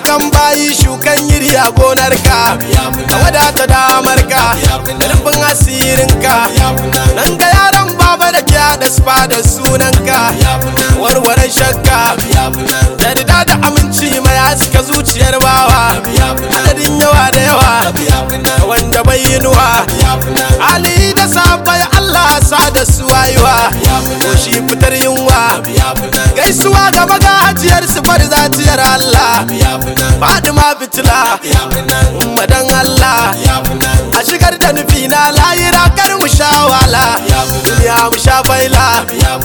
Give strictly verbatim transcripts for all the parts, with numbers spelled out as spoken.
kan bayi shukan yiri a gonarka ka wadata damarka da rufin asirinka nan ga yaran baba da kya da spa da sunanka warwaren shakka yarda da aminci mai haska zuciyar bawa adadin yawa da yawa wanda bai yinuwa ali da sabai Allah sa da su wayuwa ko shi fitar yunwa gaisuwa ga magajiyar su farzatiyar Allah Fadima fitila madan Allah a shigar da nufi na layira kar mu sha wala duniya mu sha baila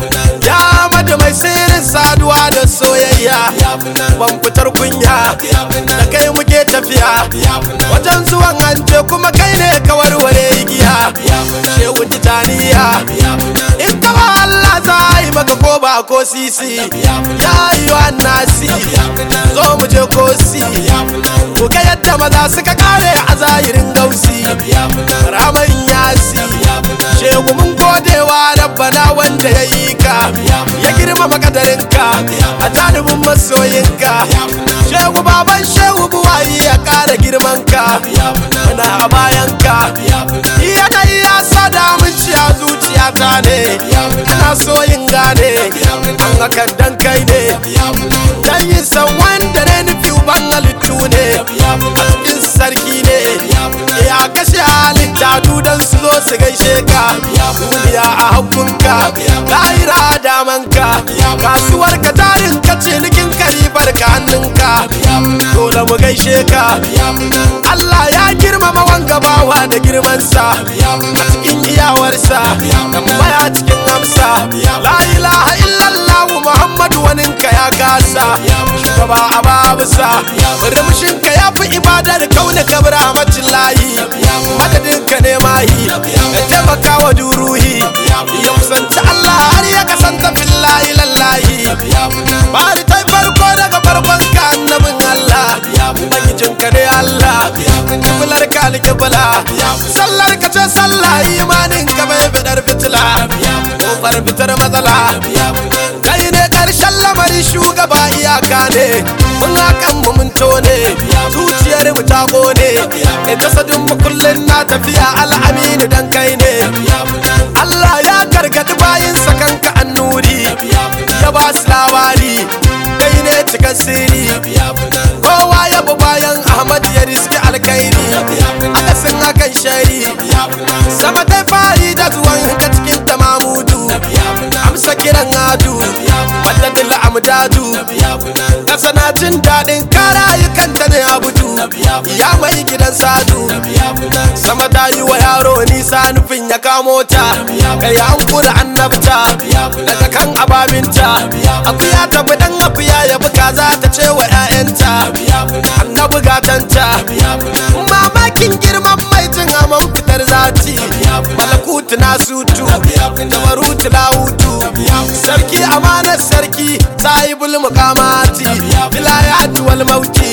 ya mata mai sirrin saduwa da soyayya ban fitar kunya da kai muke tafiya wajen zuwan hanje kuma kai ne ka warware igiya shehu titaniya in tawa Allah za yi maka ko ba ko sisi ya yi wa nasi zo mu je kosi ku ga yadda maza suka kare a zahirin gausi raman yasi shehu mun godewa rabbana wanda ya yi ka ya girmama kadarinka a janibin masoyinka shehu baban shehu buwayi ya kara girmanka muna a bayanka yanayi ya sada mun ci a zuciyata ne kana soyin gane an hakan dan kai ne dan yin san wanda ne nufi uban halittu ne a cikin sarki ne ya kashe halitta dudan su zo su gaishe ka duniya a hakunka lahira a damanka kasuwar ka tarin ka cinikin karibar ka hannunka dole mu gaishe ka Allah ya girmama wanga bawa da girmansa a cikin iyawarsa tambaya cikin amsa la ilaha illallah muhammadu waninka ya kasa shugaba a babusa murmushinka ya fi ibadar kauna kabra hamacin layi madadinka ne mahi ya taimaka wa duruhi ya kusanci Allah har ya kasanta billahi lallahi bari ta farko daga farkon ka annabin Allah ubangijinka ne Allah kiblar ka alkibla sallar ka ce sallah imanin ka bai bidar fitila kofar fitar matsala kai ne karshen lamari shugaba iyaka ne mun hakan mu mun tone zuciyar mu ta kone e tasadin mu kullun na tafiya al'amini dan kai ne Allah ya gargadi bayin sakanka annuri ya ba su labari kai ne cikin sirri kowa ya bi bayan Ahmad ya riski alkairi akasin hakan shari sama ta fari da zuwan ka cikin tamamudu amsa kiran adu madadin amdadu kasa na jin daɗin karayukanta ne abudu ya mai gidan sadu sama ta yi wa yaro nisa nufin ya kamo ta kai an kula annabta daga kan ababinta akuya ta bi dan akuya ya buga za ta ce wa 'ya'yanta annabi gatanta mamakin girman mai cin amon fitar zati malakutu na sutu tabarutu na hutu sarki amanar sarki sahibul muqamati bilayati wal mauti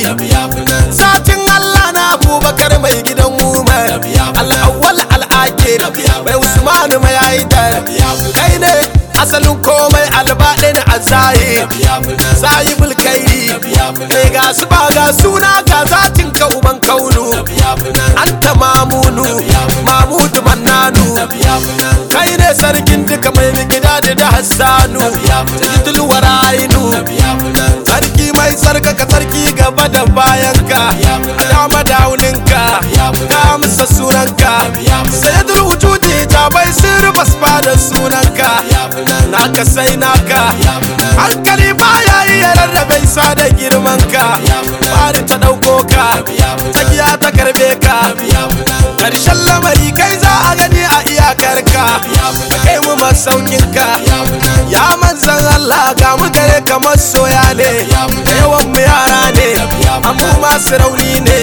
satin Allah na Abubakar mai gidan Umar al-awwal al-akhir mai Usman mai Haidar kai ne asalin komai albaɗin azahir sahibul kairi kai ga su ba ga suna ga zatin ka uban kaunu anta mamunu mamudu mannanu kai ne sarkin duka mai gida da hassanu sayyidul warainu sarki mai sarkaka sarki gaba da bayanka dama dauninka ka musa sunanka sayyidul wujudi ta bai sirri basba da sunanka naka sai naka hankali baya iya rarrabe sa da girmanka bari ta dauko ka ta giya ta karbe ka karshen lamari kai za a gani a iyakarka kai mu masaukinka ya manzan Allah ga mu gare ka masoya ne yawan mu yara ne amma masu rauni ne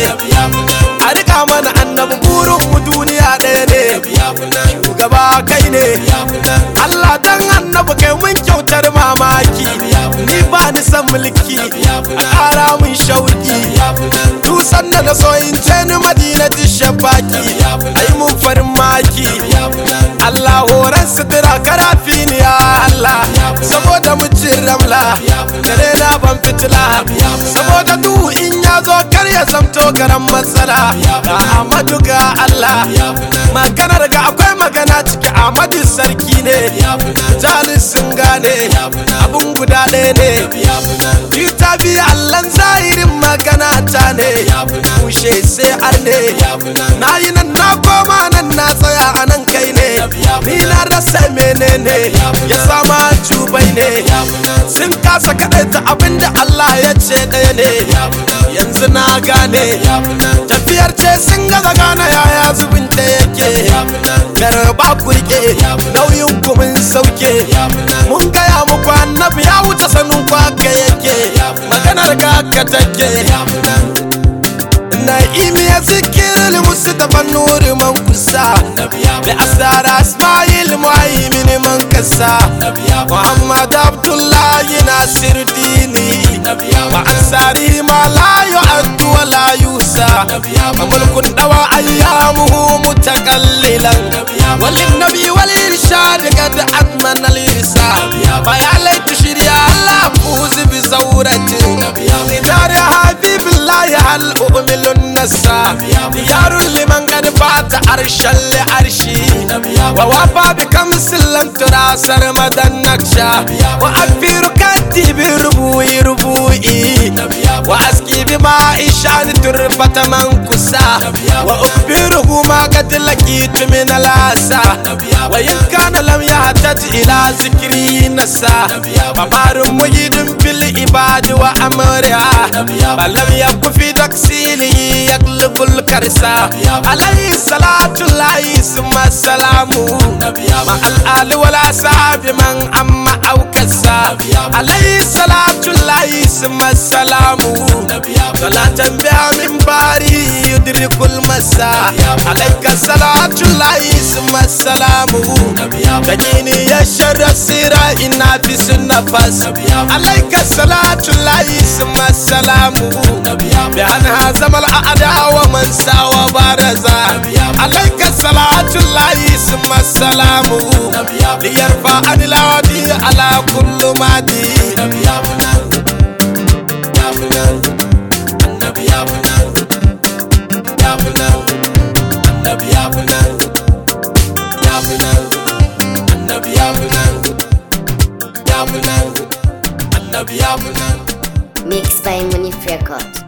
a rika mana annabi burin mu duniya ɗaya ne shugaba kai ne Allah dan annabi kai mun kyautar mamaki ni ba ni san mulki a ƙara mun shauki tusan da so in ce ni madina shabaki ai mun farin maki Allah horan sutura karafi ni ya Allah saboda mu jira gamla dare na ban fitila saboda duhu in ya zo kar ya zamto garan matsala ga Ahmadu ga Allah maganar ga akwai magana ciki Ahmadu sarki ne jalin sun gane abun guda ɗaya ne ta biya Allahn zahirin magana ta ne kushe sai arne na yi nan na koma nan na tsaya a nan kai ne ni na rasa menene ya sama jubai ne sun kasa kaɗaita abinda Allah ya ce ɗaya ne yanzu na gane tafiyar ce sun gaza gane yaya zubin da yake garba kurke nauyin kumin sauke mun gaya muku annabi ya wuce sanin kwaka yake maganar ka take na'imi ya zikir musu taban nuri man kusa da asara ismail muhaimin man kasa muhammad abdullahi nasir dini wa ansari ma la yu'addu wa la yusa mulkun dawa ayyamuhu mutakallilan walin nabi wal irshad qad atmana al irsa fa ya laita shirya allah fuzi bi zawratin dar habibillahi hal u'milun nasa diyarul liman qad fata arshal li arshi wa wafa bi kamsil turasar madan naksha wa afiru katibi rubu'i rubu'i wa aski bi ma'ishan turbata man kusa wa ubiruhu ma qad laqitu min alasa wa in kana lam yahtaj ila zikri nasa babarun mujidin fil ibadi wa amriha falam yakun fi taksili yaklubul karsa alayhi salatu lahi summa salamu ma al ali wal ashabi man amma aw kasa alayhi salatu lahi summa salamu salatan biha min bari yudrikul masa alayka salatu lahi summa salamu tajini ya sharra sira inna fi sunnafas alayka salatu lahi summa salamu bi anha zamal a'da wa man sawa baraza alayka salatu lahi summa salamu liyarfa anil wadi ala kullu madi Mixed by Munif Records.